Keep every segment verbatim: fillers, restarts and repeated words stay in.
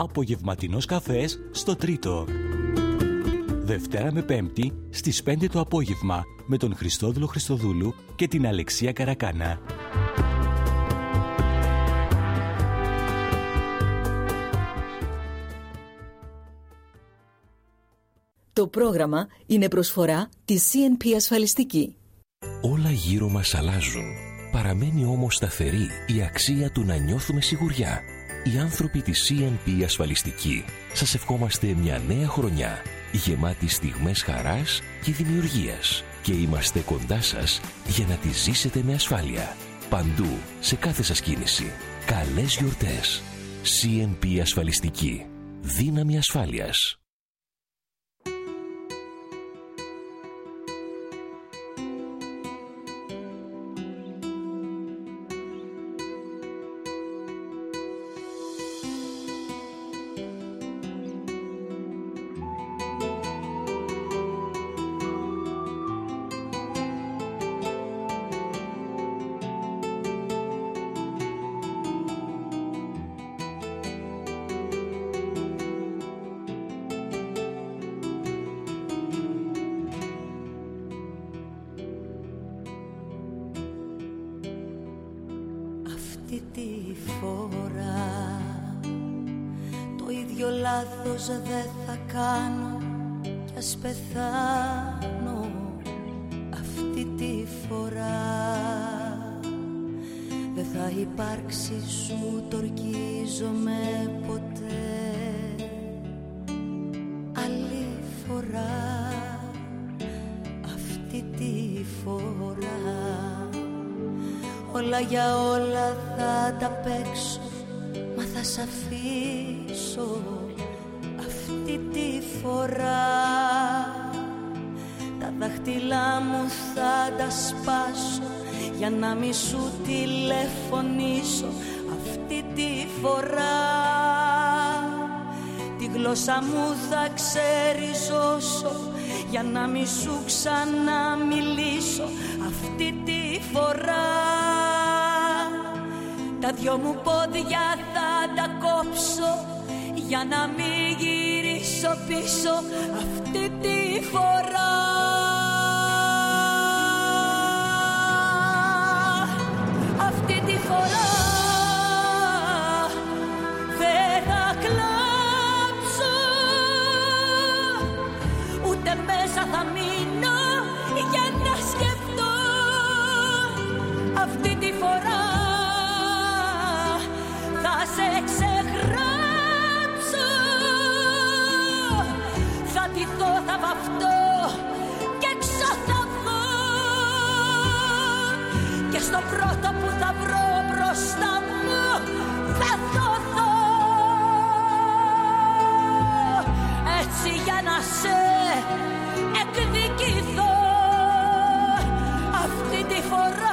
απογευματινός καφές στο Τρίτο. Δευτέρα με Πέμπτη στις πέντε το απόγευμα με τον Χριστόδουλο Χριστοδούλου και την Αλεξία Καρακάνα. Το πρόγραμμα είναι προσφορά της σι εν πι Ασφαλιστική. Όλα γύρω μας αλλάζουν. Παραμένει όμως σταθερή η αξία του να νιώθουμε σιγουριά. Οι άνθρωποι της σι εν πι Ασφαλιστική σας ευχόμαστε μια νέα χρονιά γεμάτη στιγμές χαράς και δημιουργίας και είμαστε κοντά σας για να τη ζήσετε με ασφάλεια. Παντού, σε κάθε σας κίνηση. Καλές γιορτές. σι εν πι Ασφαλιστική. Δύναμη ασφάλειας. Δεν θα κάνω κι ας πεθάνω αυτή τη φορά. Δεν θα υπάρξει, σου το ορκίζομαι, ποτέ άλλη φορά. Αυτή τη φορά όλα για όλα θα τα παίξω, μα θα σ' αφήσω αυτή τη φορά. Τα δάχτυλά μου θα τα σπάσω για να μη σου τηλεφωνήσω αυτή τη φορά. Τη γλώσσα μου θα ξεριζώσω για να μη σου ξαναμιλήσω αυτή τη φορά. Τα δυο μου πόδια θα τα κόψω για να μην γυρίσω πίσω αυτή τη φορά. Αυτή τη φορά δεν θα κλάψω, ούτε μέσα θα μείνω για να σκεφτώ. Αυτή τη φορά θα σε ξεγράψω, θα ντυθώ, θα βαφτώ και έξω θα βγω, και στο πρώτο που θα βρω μπροστά μου θα δοθώ. Έτσι για να σε εκδικηθώ αυτή τη φορά.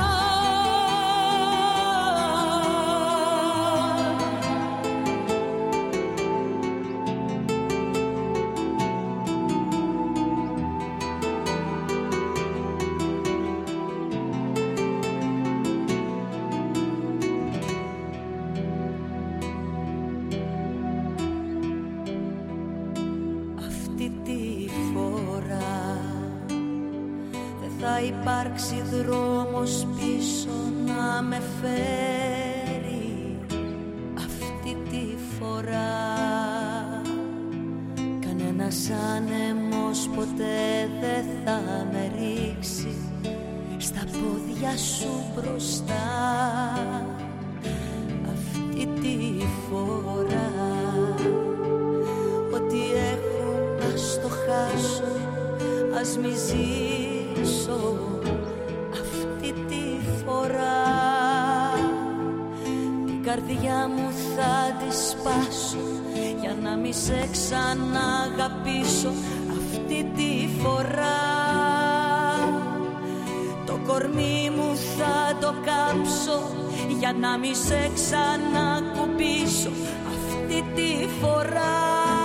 Υπάρξει δρόμος πίσω να με φέρει αυτή τη φορά. Κανένας άνεμος ποτέ δεν θα με ρίξει στα πόδια σου μπροστά αυτή τη φορά. Ό,τι έχω ας το χάσω, ας μη ζήσω αυτή τη φορά. Την καρδιά μου θα τη σπάσω για να μη σε ξαναγαπήσω αυτή τη φορά. Το κορμί μου θα το κάψω για να μη σε ξανακουπήσω αυτή τη φορά.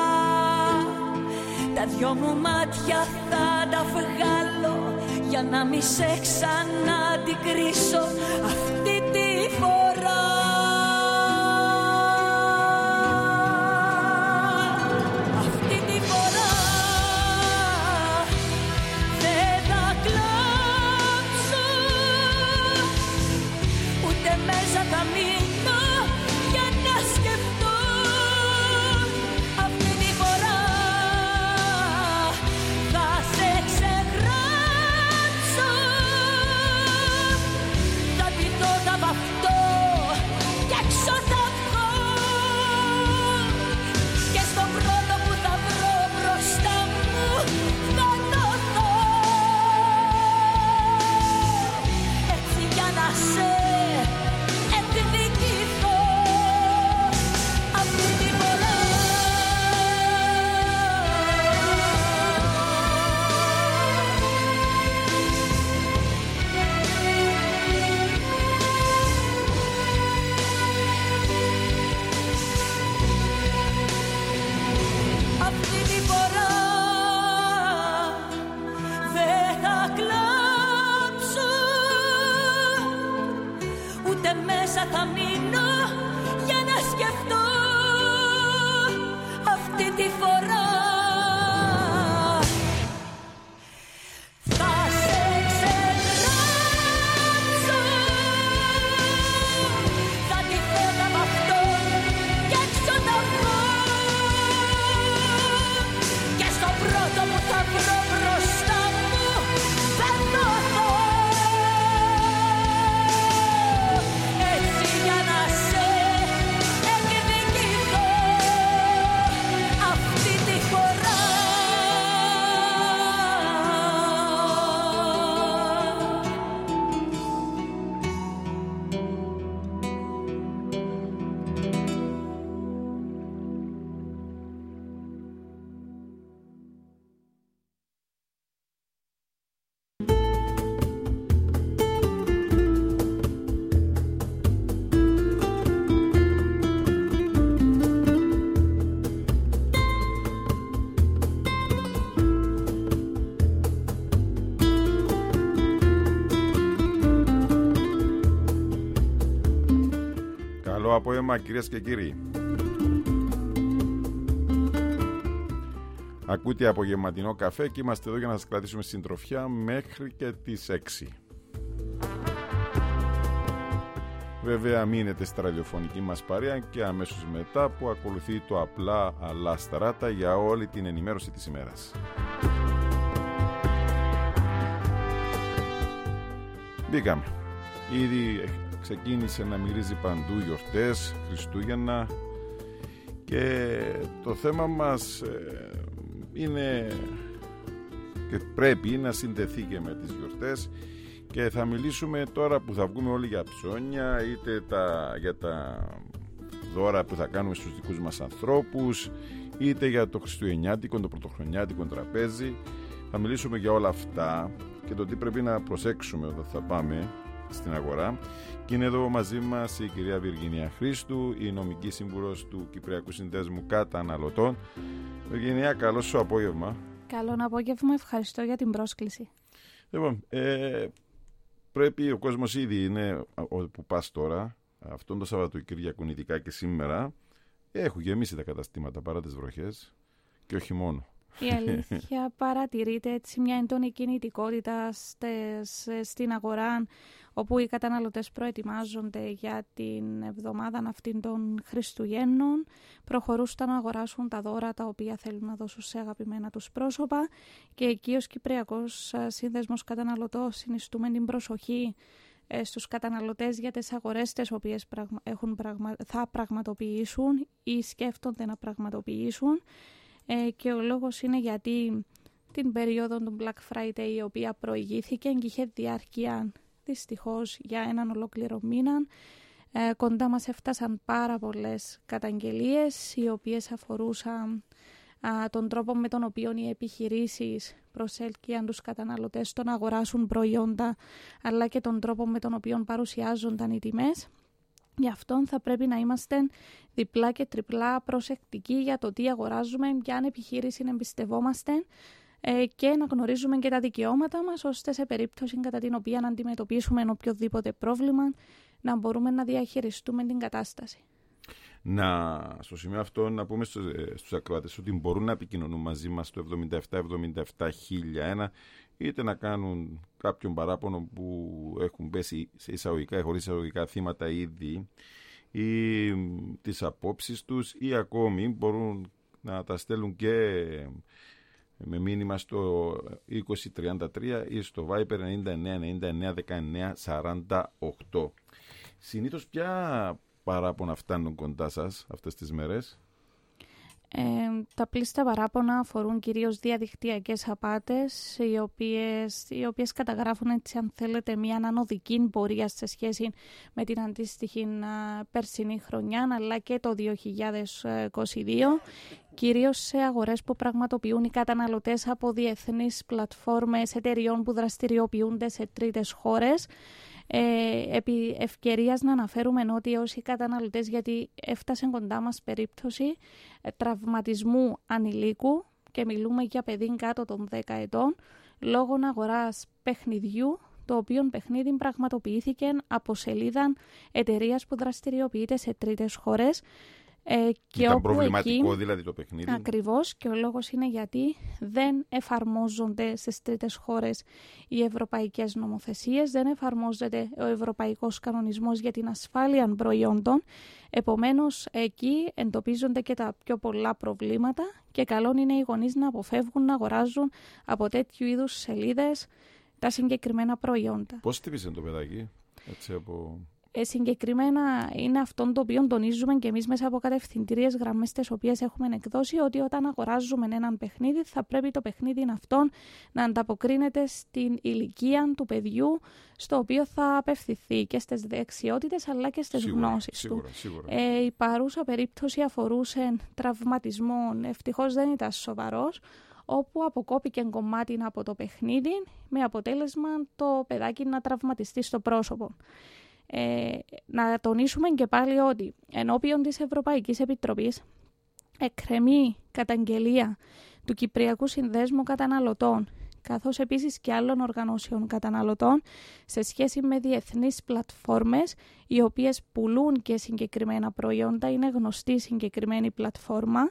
Τα δυο μου μάτια θα τα βγάλω για να μη σε ξαναντικρίσω αυτή τη φορά. μέσα θα μείνω για να σκεφτώ. Αυτή τη φορά θα σε ξεγράψω. Θα ντυθώ, θα βαφτώ και έξω θα βγω. Και στον πρώτο που θα βρω μπροστά μου θα ντωθώ. Έτσι για να σε εκδικηθώ. Αυτή τη φορά Αυτή τη φορά δεν θα κλάψω, ούτε μέσα θα μείνω για να σκεφτώ. Αυτή τη φορά θα σε ξεγράψω. Θα ντυθώ, θα βαφτώ και έξω θα βγω. Και στο πρώτο που θα βρω μπροστά μου θα ντωθώ. Έτσι για να σε εκδικηθώ. Αυτή τη φορά Καλό απόγευμα, κυρίες και κύριοι. Ακούτε απογευματινό καφέ και είμαστε εδώ για να σας κρατήσουμε συντροφιά μέχρι και τις έξι. Βέβαια μείνετε στη ραδιοφωνική μας παρέα και αμέσως μετά που ακολουθεί το απλά αλλά σταράτα για όλη την ενημέρωση της ημέρας. Μπήκαμε. Ήδη ξεκίνησε να μυρίζει παντού γιορτές, Χριστούγεννα, και το θέμα μας ε, είναι και πρέπει να συνδεθεί και με τις γιορτές, και θα μιλήσουμε τώρα που θα βγούμε όλοι για ψώνια, είτε τα, για τα δώρα που θα κάνουμε στους δικούς μας ανθρώπους, είτε για το χριστουγεννιάτικο, το πρωτοχρονιάτικο τραπέζι. Θα μιλήσουμε για όλα αυτά και το τι πρέπει να προσέξουμε όταν θα πάμε στην αγορά. Και είναι εδώ μαζί μας η κυρία Βιργινία Χρήστου, η νομική σύμβουλος του Κυπριακού Συνδέσμου Καταναλωτών. Βιργινία, καλό σου απόγευμα. Καλό απόγευμα, ευχαριστώ για την πρόσκληση. Λοιπόν, ε, πρέπει ο κόσμος ήδη είναι όπου πας τώρα, αυτόν το Σαββατοκύριακο ειδικά και σήμερα, έχουν γεμίσει τα καταστήματα παρά τις βροχές, και όχι μόνο. Η αλήθεια παρατηρείται έτσι μια έντονη κινητικότητα στες, στην αγορά, όπου οι καταναλωτές προετοιμάζονται για την εβδομάδα αυτήν των Χριστουγέννων, προχωρούν να αγοράσουν τα δώρα τα οποία θέλουν να δώσουν σε αγαπημένα τους πρόσωπα, και εκεί ως Κυπριακός Σύνδεσμος Καταναλωτών συνιστούμε την προσοχή στους καταναλωτές για τις αγορές τις οποίες έχουν, θα πραγματοποιήσουν ή σκέφτονται να πραγματοποιήσουν. Ε, και ο λόγος είναι γιατί την περίοδο του Black Friday, η οποία προηγήθηκε και είχε διάρκεια δυστυχώς για έναν ολόκληρο μήνα, ε, κοντά μας έφτασαν πάρα πολλές καταγγελίες οι οποίες αφορούσαν α, τον τρόπο με τον οποίο οι επιχειρήσεις προσέλκυαν τους καταναλωτές στο να αγοράσουν προϊόντα, αλλά και τον τρόπο με τον οποίο παρουσιάζονταν οι τιμές. Γι' αυτό θα πρέπει να είμαστε διπλά και τριπλά προσεκτικοί για το τι αγοράζουμε, ποιαν επιχείρηση εμπιστευόμαστε, ε, και να γνωρίζουμε και τα δικαιώματα μας, ώστε σε περίπτωση κατά την οποία να αντιμετωπίσουμε οποιοδήποτε πρόβλημα να μπορούμε να διαχειριστούμε την κατάσταση. Να, στο σημείο αυτό να πούμε στους, στους ακροατές ότι μπορούν να επικοινωνούν μαζί μας στο εβδομήντα επτά εβδομήντα επτά χίλια ένα είτε να κάνουν κάποιον παράπονο που έχουν πέσει σε εισαγωγικά ή χωρίς εισαγωγικά θύματα ήδη, ή τις απόψεις τους, ή ακόμη μπορούν να τα στέλνουν και με μήνυμα στο είκοσι τριάντα τρία ή στο Viber ενενήντα εννέα ενενήντα εννέα δεκαεννέα σαράντα οκτώ. Συνήθως ποια παράπονα φτάνουν κοντά σας αυτές τις μέρες? Ε, τα πλήστα παράπονα αφορούν κυρίως διαδικτυακές απάτες, οι οποίες, οι οποίες καταγράφουν, έτσι αν θέλετε, μια ανωδική πορεία σε σχέση με την αντίστοιχη α, περσινή χρονιά, αλλά και το δύο χιλιάδες είκοσι δύο, κυρίως σε αγορές που πραγματοποιούν οι καταναλωτές από διεθνείς πλατφόρμες εταιριών που δραστηριοποιούνται σε τρίτες χώρες. Ε, επί ευκαιρίας να αναφέρουμε ότι όσοι καταναλωτές, γιατί έφτασε κοντά μας περίπτωση ε, τραυματισμού ανηλίκου και μιλούμε για παιδί κάτω των δέκα ετών λόγω αγοράς παιχνιδιού, το οποίο παιχνίδι πραγματοποιήθηκε από σελίδα εταιρείας που δραστηριοποιείται σε τρίτες χώρες. Ε, και Ήταν προβληματικό εκεί, δηλαδή το παιχνίδι. Ακριβώς, και ο λόγος είναι γιατί δεν εφαρμόζονται στις τρίτες χώρες οι ευρωπαϊκές νομοθεσίες, δεν εφαρμόζεται ο ευρωπαϊκός κανονισμός για την ασφάλεια προϊόντων. Επομένως, εκεί εντοπίζονται και τα πιο πολλά προβλήματα και καλό είναι οι γονείς να αποφεύγουν να αγοράζουν από τέτοιου είδους σελίδες τα συγκεκριμένα προϊόντα. Πώς χτύπησε το παιδάκι, έτσι από... Ε, συγκεκριμένα είναι αυτό το οποίο τονίζουμε και εμείς μέσα από κατευθυντήριες γραμμές τις οποίες έχουμε εκδώσει, ότι όταν αγοράζουμε έναν παιχνίδι θα πρέπει το παιχνίδι αυτόν να ανταποκρίνεται στην ηλικία του παιδιού στο οποίο θα απευθυνθεί και στις δεξιότητες αλλά και στις σίγουρα, γνώσεις σίγουρα, του. σίγουρα. Ε, η παρούσα περίπτωση αφορούσε τραυματισμό, ευτυχώς δεν ήταν σοβαρός, όπου αποκόπηκε κομμάτι από το παιχνίδι με αποτέλεσμα το παιδάκι να τραυματιστεί στο πρόσωπο. Ε, να τονίσουμε και πάλι ότι ενώπιον της Ευρωπαϊκής Επιτροπής εκκρεμεί καταγγελία του Κυπριακού Συνδέσμου Καταναλωτών καθώς επίσης και άλλων οργανώσεων καταναλωτών σε σχέση με διεθνείς πλατφόρμες οι οποίες πουλούν και συγκεκριμένα προϊόντα. Είναι γνωστή συγκεκριμένη πλατφόρμα,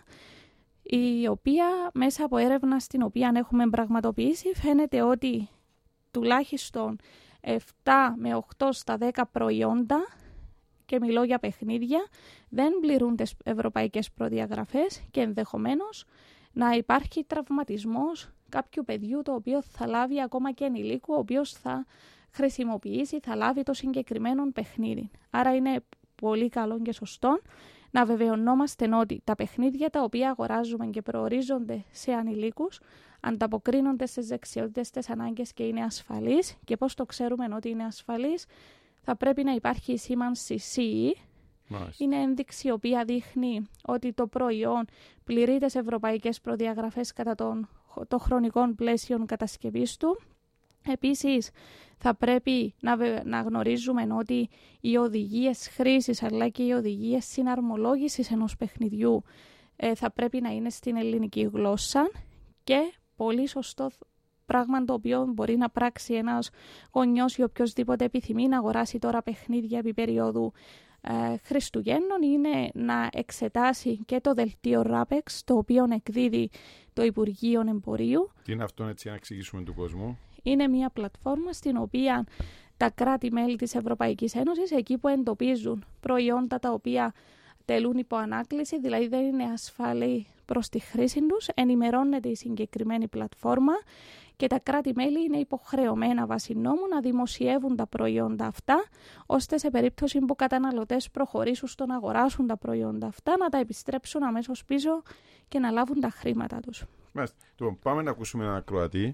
η οποία μέσα από έρευνα στην οποία έχουμε πραγματοποιήσει φαίνεται ότι τουλάχιστον επτά με οκτώ στα δέκα προϊόντα, και μιλώ για παιχνίδια, δεν πληρούν τις ευρωπαϊκές προδιαγραφές και ενδεχομένως να υπάρχει τραυματισμός κάποιου παιδιού το οποίο θα λάβει ακόμα και ενηλίκου, ο οποίος θα χρησιμοποιήσει, θα λάβει το συγκεκριμένο παιχνίδι. Άρα είναι πολύ καλό και σωστό να βεβαιωνόμαστε ότι τα παιχνίδια τα οποία αγοράζουμε και προορίζονται σε ανηλίκους ανταποκρίνονται στις δεξιότητες, στις ανάγκες και είναι ασφαλείς. Και πώς το ξέρουμε ότι είναι ασφαλείς? Θα πρέπει να υπάρχει η σήμανση σι ι. Μάλιστα. Είναι ένδειξη η οποία δείχνει ότι το προϊόν πληρεί τις ευρωπαϊκές προδιαγραφές κατά τον, το χρονικό πλαίσιο κατασκευής του. Επίσης, θα πρέπει να, να γνωρίζουμε ότι οι οδηγίες χρήσης αλλά και οι οδηγίες συναρμολόγησης ενός παιχνιδιού ε, θα πρέπει να είναι στην ελληνική γλώσσα. Και πολύ σωστό πράγμα το οποίο μπορεί να πράξει ένας γονιός ή οποιοσδήποτε επιθυμεί να αγοράσει τώρα παιχνίδια επί περίοδου ε, Χριστουγέννων είναι να εξετάσει και το δελτίο RAPEX, το οποίο εκδίδει το Υπουργείο Εμπορίου. Τι είναι αυτό, έτσι, να εξηγήσουμε του κόσμου? Είναι μια πλατφόρμα στην οποία τα κράτη-μέλη της Ευρωπαϊκής Ένωσης, εκεί που εντοπίζουν προϊόντα τα οποία τελούν υπό ανάκληση, δηλαδή δεν είναι ασφαλή προς τη χρήση τους, ενημερώνεται η συγκεκριμένη πλατφόρμα και τα κράτη-μέλη είναι υποχρεωμένα βάσει νόμου να δημοσιεύουν τα προϊόντα αυτά, ώστε σε περίπτωση που καταναλωτές προχωρήσουν στο να αγοράσουν τα προϊόντα αυτά, να τα επιστρέψουν αμέσως πίσω και να λάβουν τα χρήματα τους. Μάλιστα. Λοιπόν, πάμε να ακούσουμε έναν ακροατή.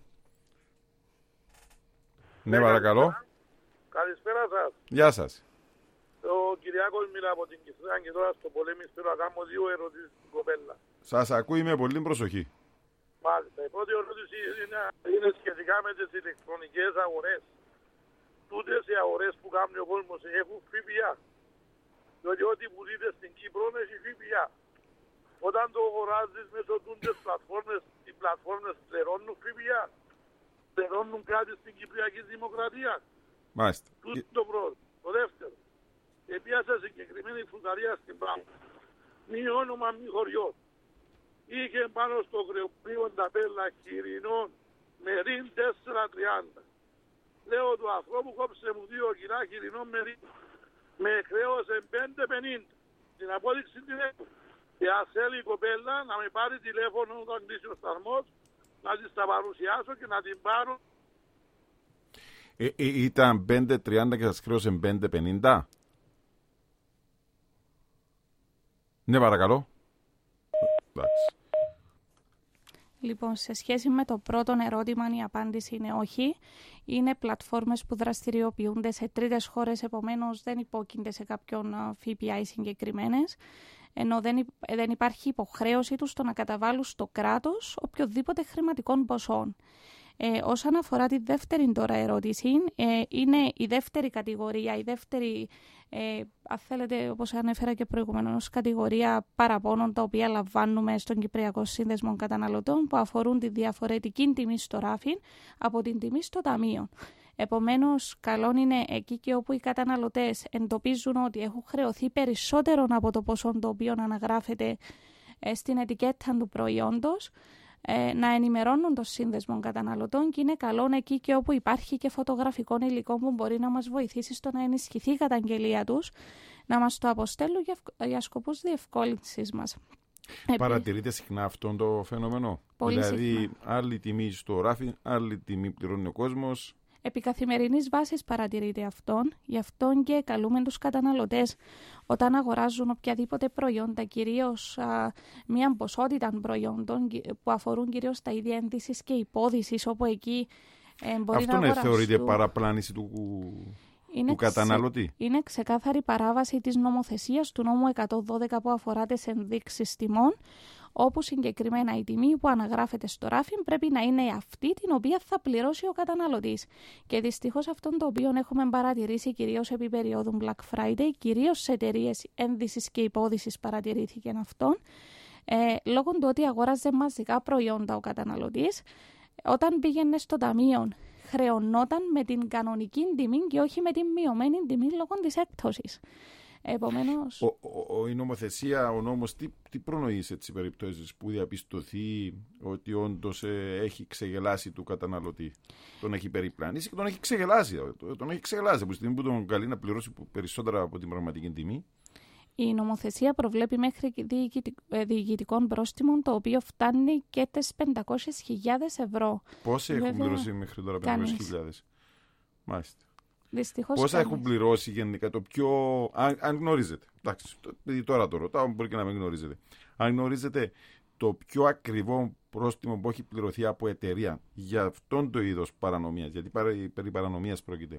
Ναι, παρακαλώ. Καλησπέρα σας. Γεια σας. Ο Κυριάκος μιλά από την Κηφισιά και τώρα στο Πολέμιστρο να κάνω δύο ερωτήσεις στην κοπέλα. Σας ακούει με πολύ προσοχή. Μάλιστα. Η πρώτη ερώτηση είναι, είναι σχετικά με τις ηλεκτρονικές αγορές. Τούτες οι αγορές που κάνει ο κόσμος έχουν ΦΠΑ. Διότι ό,τι πουλείται στην Κύπρο έχει ΦΠΑ. Όταν το αγοράζεις μέσω τούτες πλατφόρμες, οι πλατφόρμες πληρώνουν ΦΠΑ. Πληρώνουν κάτι στην Κυπριακή Δημοκρατία. Μάλιστα. Τούτο το πρώτο. Το δεύτερο. Επίασα συγκεκριμένη φρουταρία στην Πράγμα. Μη όνομα, μη χωριό. Είχε πάνω στο κρεοπλίο ταπέλα χοιρινών μερίν τέσσερα τριάντα. Λέω του ανθρώπου κόψε μου δύο κιλά χοιρινό μερίν. Με χρέωσε πέντε πενήντα. Την απόδειξη την έχω. Και αν θέλει η κοπέλα να με πάρει τηλέφωνο όταν κλείσει ο σταθμός, να της τα παρουσιάσω και να την πάρω. Ε, ε, ήταν πέντε τριάντα και σας χρέωσε πέντε πενήντα. Ναι, παρακαλώ. Εντάξει. Λοιπόν, σε σχέση με το πρώτο ερώτημα, η απάντηση είναι όχι. Είναι πλατφόρμες που δραστηριοποιούνται σε τρίτες χώρες, επομένως δεν υπόκεινται σε κάποιον ΦΠΑ συγκεκριμένες, ενώ δεν, δεν υπάρχει υποχρέωση τους στο να καταβάλουν στο κράτος οποιοδήποτε χρηματικών ποσών. Ε, όσον αφορά τη δεύτερη τώρα ερώτηση, ε, είναι η δεύτερη κατηγορία, η δεύτερη, ε, αν θέλετε, όπως ανέφερα και προηγουμένως, κατηγορία παραπώνων τα οποία λαμβάνουμε στον Κυπριακό Σύνδεσμο Καταναλωτών που αφορούν τη διαφορετική τιμή στο ράφιν από την τιμή στο ταμείο. Επομένως, καλό είναι εκεί και όπου οι καταναλωτές εντοπίζουν ότι έχουν χρεωθεί περισσότερο από το ποσό το οποίο αναγράφεται ε, στην ετικέτα του προϊόντος, να ενημερώνουν το Σύνδεσμο Καταναλωτών και είναι καλό εκεί και όπου υπάρχει και φωτογραφικό υλικό που μπορεί να μας βοηθήσει στο να ενισχυθεί η καταγγελία τους, να μας το αποστέλουν για, για σκοπούς διευκόλυνσης μας. Παρατηρείτε συχνά αυτό το φαινόμενο? Πολύ δηλαδή συχνά. Άλλη τιμή στο ράφι, άλλη τιμή πληρώνει ο κόσμος. Επί καθημερινής βάσης παρατηρείται αυτόν, γι' αυτόν και καλούμε τους καταναλωτές όταν αγοράζουν οποιαδήποτε προϊόντα, κυρίως α, μια ποσότητα προϊόντων που αφορούν κυρίως τα ίδια ένδυσης και υπόδυσης, όπου εκεί ε, μπορεί αυτό να ναι, αγοραστούν. θεωρείται παραπλάνηση του, είναι του καταναλωτή. Ξε, είναι ξεκάθαρη παράβαση της νομοθεσίας του νόμου εκατόν δώδεκα που αφορά τις ενδείξεις τιμών, όπου συγκεκριμένα η τιμή που αναγράφεται στο ράφιν πρέπει να είναι αυτή την οποία θα πληρώσει ο καταναλωτής. Και δυστυχώς αυτόν το οποίο έχουμε παρατηρήσει κυρίως επί περίοδου Black Friday, κυρίως σε εταιρείες ένδυσης και υπόδυσης παρατηρήθηκε αυτόν, ε, λόγω του ότι αγόραζε μαζικά προϊόντα ο καταναλωτής, όταν πήγαινε στο ταμείο χρεωνόταν με την κανονική τιμή και όχι με την μειωμένη τιμή λόγω της έκπτωσης. Επομένως... Ο, ο, η νομοθεσία, ο νόμος, τι, τι προνοεί σε τις περιπτώσεις που διαπιστωθεί ότι όντως ε, έχει ξεγελάσει του καταναλωτή? Τον έχει περιπλανήσει και τον έχει ξεγελάσει. Τον έχει ξεγελάσει από τη στιγμή που τον καλεί να πληρώσει περισσότερα από την πραγματική τιμή. Η νομοθεσία προβλέπει μέχρι διοικητικών πρόστιμων, το οποίο φτάνει και τις πεντακόσιες χιλιάδες ευρώ. Πόσοι έχουν πληρώσει μέχρι τώρα πεντακόσιες χιλιάδες? Μάλιστα. Δυστυχώς πόσα κανείς. έχουν πληρώσει γενικά το πιο. Αν, αν γνωρίζετε. Εντάξει, τώρα το ρωτάω, μπορεί και να μην γνωρίζετε. Αν γνωρίζετε το πιο ακριβό πρόστιμο που έχει πληρωθεί από εταιρεία για αυτόν το είδος παρανομίας, γιατί περί παρανομίας πρόκειται,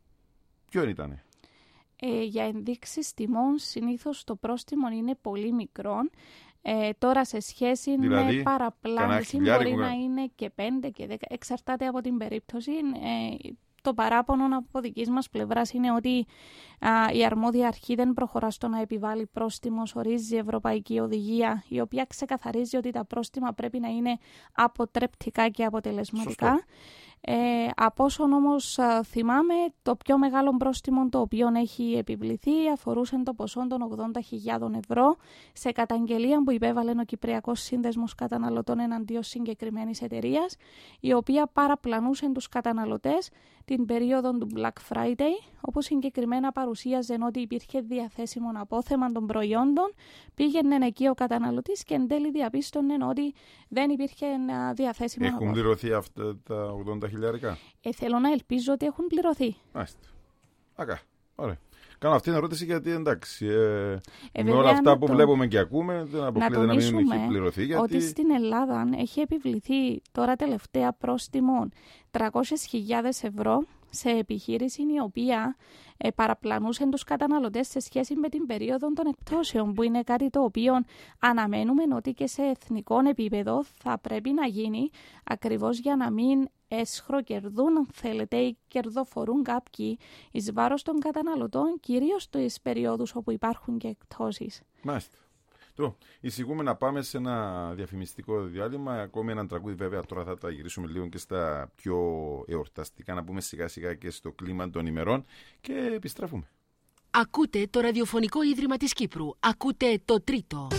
ποιο ήταν? Ε, για ενδείξεις τιμών συνήθως το πρόστιμο είναι πολύ μικρό. Ε, τώρα σε σχέση δηλαδή, με παραπλάνηση μπορεί που... να είναι και πέντε και δέκα, εξαρτάται από την περίπτωση. Ε, το παράπονο από δικής μας πλευράς είναι ότι α, η αρμόδια αρχή δεν προχωρά στο να επιβάλλει πρόστιμο, ορίζει η Ευρωπαϊκή Οδηγία, η οποία ξεκαθαρίζει ότι τα πρόστιμα πρέπει να είναι αποτρεπτικά και αποτελεσματικά. Σωστό. Ε, από όσον όμως α, θυμάμαι, το πιο μεγάλο πρόστιμο το οποίο έχει επιβληθεί αφορούσε το ποσό των ογδόντα χιλιάδων ευρώ σε καταγγελία που υπέβαλε ο Κυπριακός Σύνδεσμος Καταναλωτών εναντίον συγκεκριμένης εταιρείας, η οποία παραπλανούσε τους καταναλωτές την περίοδο του Black Friday, όπου συγκεκριμένα παρουσίαζε ότι υπήρχε διαθέσιμο απόθεμα των προϊόντων, πήγαινε εκεί ο καταναλωτής και εν τέλει διαπίστωνε ότι δεν υπήρχε διαθέσιμο έχουν απόθεμα. πληρωθεί αυτά τα ογδόντα χιλιάρικα? Ε, θέλω να ελπίζω ότι έχουν πληρωθεί. Μάλιστα. Ακά. Ωραία. Κάνω αυτή την ερώτηση γιατί εντάξει. Ε, ε, με όλα αυτά που το... βλέπουμε και ακούμε, δεν αποκλείεται να, να μην έχει πληρωθεί. Γιατί... ότι στην Ελλάδα έχει επιβληθεί τώρα τελευταία πρόστιμο τριακόσιες χιλιάδες ευρώ σε επιχείρηση η οποία ε, παραπλανούσε τους καταναλωτές σε σχέση με την περίοδο των εκπτώσεων, που είναι κάτι το οποίο αναμένουμε ότι και σε εθνικό επίπεδο θα πρέπει να γίνει, ακριβώς για να μην εσχροκερδούν, αν θέλετε, ή κερδοφορούν κάποιοι εις βάρος των καταναλωτών, κυρίως στις περιόδους όπου υπάρχουν και εκπτώσεις. Μάλιστα. Το, εισηγούμε να πάμε σε ένα διαφημιστικό διάλειμμα. Ακόμη ένα τραγούδι, βέβαια, τώρα θα τα γυρίσουμε λίγο και στα πιο εορταστικά, να πούμε σιγά σιγά και στο κλίμα των ημερών και επιστρέφουμε. Ακούτε το Ραδιοφωνικό Ίδρυμα της Κύπρου. Ακούτε το Τρίτο.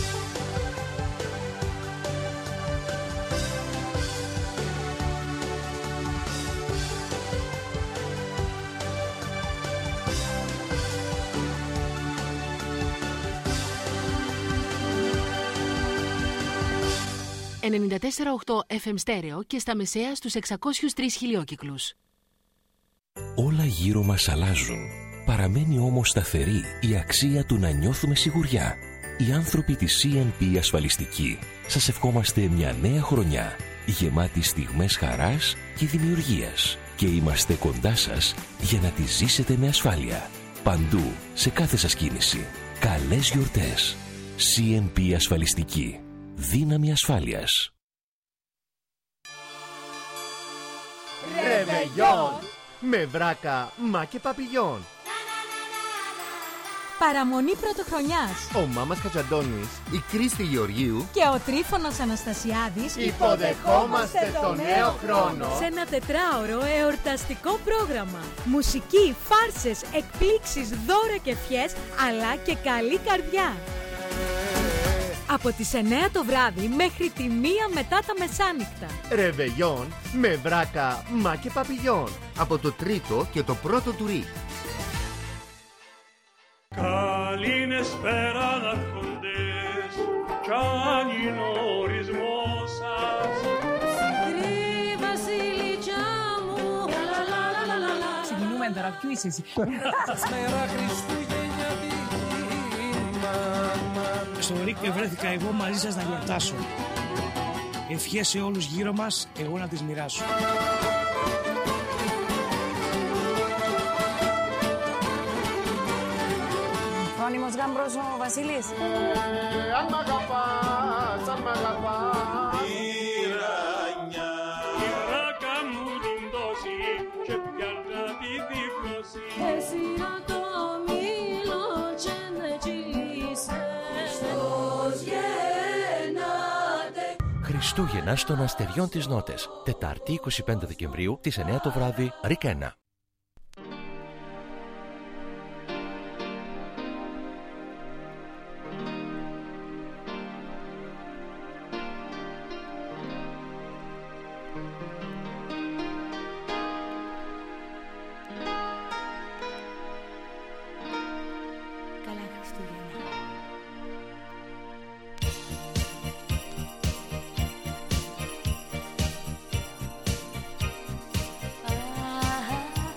ενενήντα τέσσερα κόμμα οκτώ εφ εμ στέρεο και στα μεσαία στους εξακόσιους τρεις χιλιόκυκλους. Όλα γύρω μας αλλάζουν. Παραμένει όμως σταθερή η αξία του να νιώθουμε σιγουριά. Οι άνθρωποι της σι εν πι Ασφαλιστική σας ευχόμαστε μια νέα χρονιά γεμάτη στιγμές χαράς και δημιουργίας και είμαστε κοντά σας για να τη ζήσετε με ασφάλεια. Παντού, σε κάθε σας κίνηση. Καλές γιορτές. σι εν πι Ασφαλιστική. Δύναμη ασφάλειας. Ρεβεγιόν με βράκα, μα και παπηγιόν. Παραμονή πρωτοχρονιάς. Ο Μάμας Χατζαντώνης, η Κρίστη Γεωργίου και ο Τρίφωνος Αναστασιάδης υποδεχόμαστε το νέο χρόνο σε ένα τετράωρο εορταστικό πρόγραμμα. Μουσική, φάρσες, εκπλήξεις, δώρα και ευχές, αλλά και καλή καρδιά. Από τις εννέα το βράδυ μέχρι τη μία μετά τα μεσάνυχτα. Ρεβεγιόν με βράκα, μα και παπηγιόν. Από το τρίτο και το πρώτο του ρί. Καληνεσπέρα αρχοντές, κι αν είναι ο ορισμός σας. Κρύ βασιλίτσα μου. Ξεκινούμε τώρα, ποιο είσαι εσύ? Μέρα Χριστούγεννιάτικη μάνα. Στο ΡΙΚ βρέθηκα εγώ μαζί σας να γιορτάσω. Ευχές σε όλους γύρω μας, εγώ να τις μοιράσω. Φρόνιμος γάμπρος ο Βασίλης. Αν μ' αγαπάς, αν μ' αγαπάς. Τυραννιά, η βράκα μου την δώσει και πια να τη διπλώσει. Εσύ να το μίλω και με κυλίσαι. Χριστός γεννάται. Χριστούγεννα στον Αστεριών της Νότες. Τετάρτη είκοσι πέντε Δεκεμβρίου, τις εννέα το βράδυ, ΡΙΚ ένα. Ah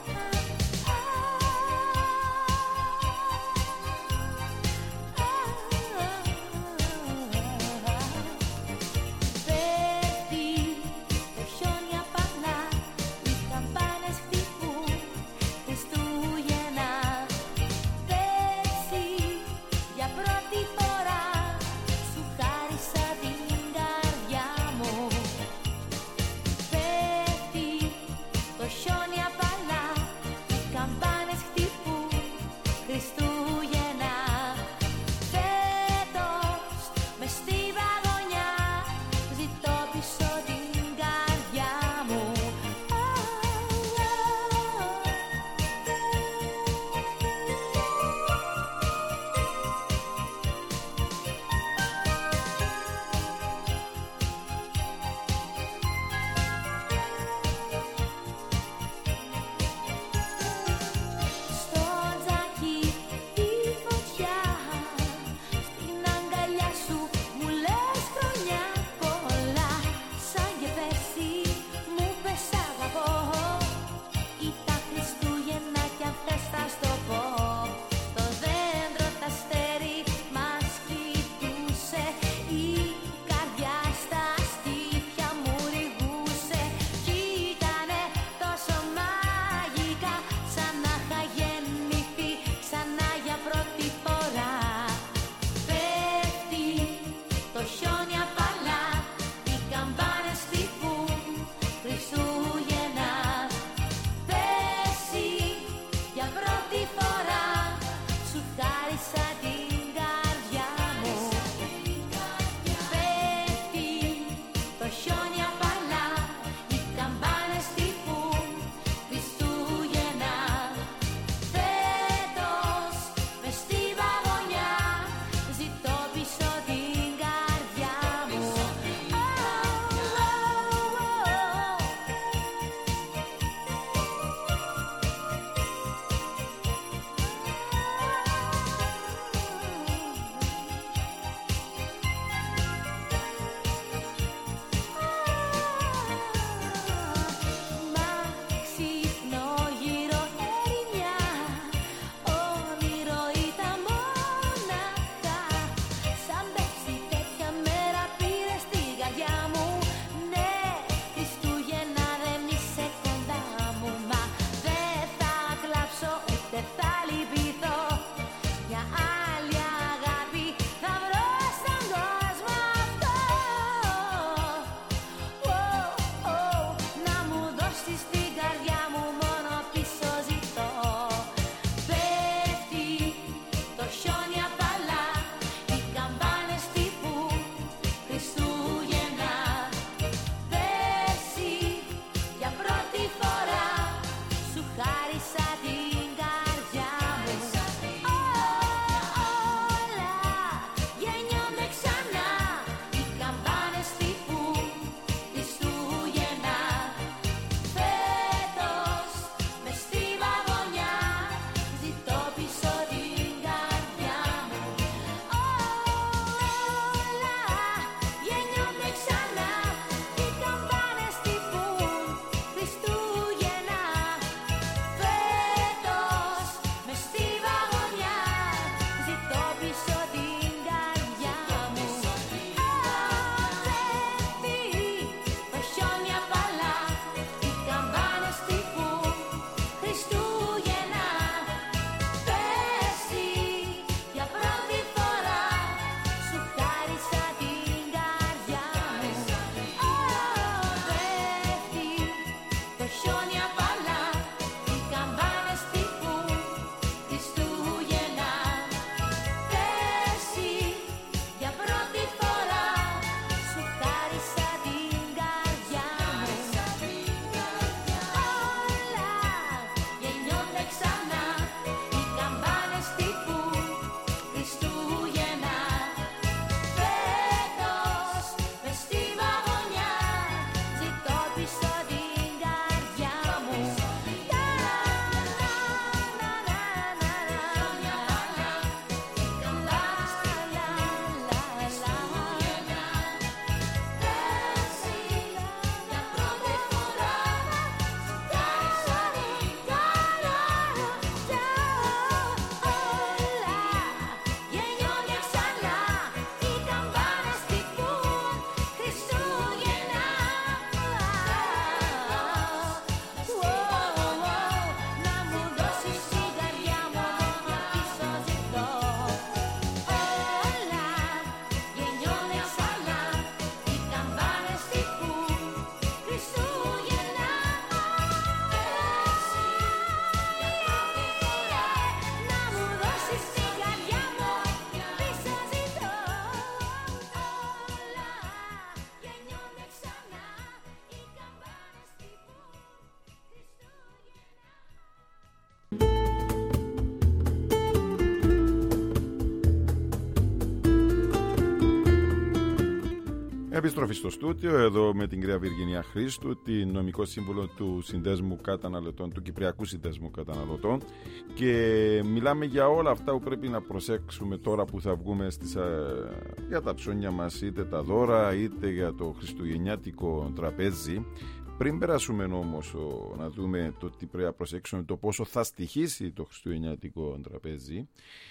Επιστροφή στο στούτιο, εδώ με την κυρία Βιργινία Χρήστου, την νομικό σύμβουλο του Συνδέσμου Καταναλωτών, του Κυπριακού Συνδέσμου Καταναλωτών, και μιλάμε για όλα αυτά που πρέπει να προσέξουμε τώρα που θα βγούμε στις, για τα ψώνια μας, είτε τα δώρα είτε για το χριστουγεννιάτικο τραπέζι. Πριν περάσουμε όμως να δούμε το τι πρέπει να προσέξουμε, το πόσο θα στοιχήσει το χριστουγεννιάτικο τραπέζι,